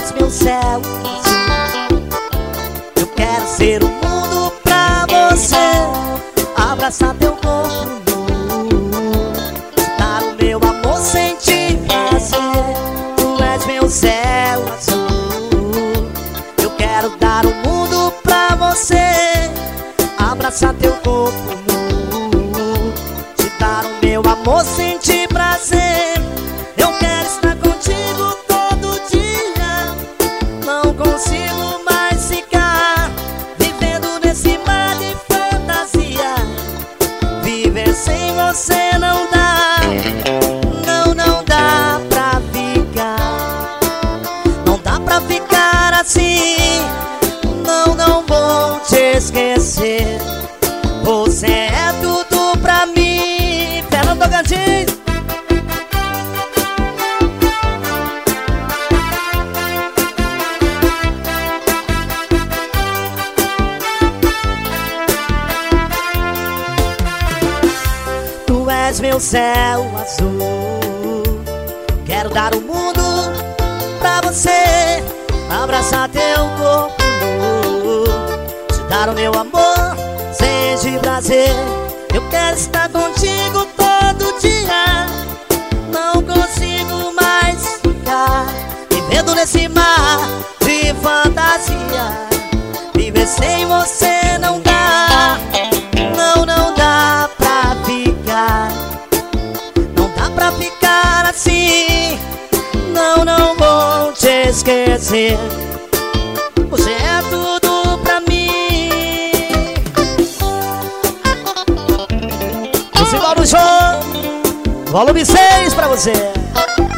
és meu céu azul. Eu quero ser o mundo pra você, abraçar teu corpo nu, dar o meu amor sem te fazer. Tu és meu céu azul. Eu quero dar o mundo pra você, abraçar teu corpo nu, te dar o meu amor sem te prazer. Eu quero estar contigo todo dia, não consigo mais ficar vivendo nesse mar de fantasia. Viver sem você não dá, não dá pra ficar. Não dá pra ficar assim, não vou te esquecer. Você é tudo pra mim. Fernando Tocantins. Tu és meu céu azul. Quero dar o mundo pra você, abraçar teu corpo nu, te dar o meu amor sem te prazer. Eu quero estar contigo todo dia, não consigo mais ficar vivendo nesse mar de fantasia. Viver sem você não dá, não dá pra ficar. Não dá pra ficar assim, não vou te esquecer. Você é tudo pra mim. Musical do Show, volume 6 pra você.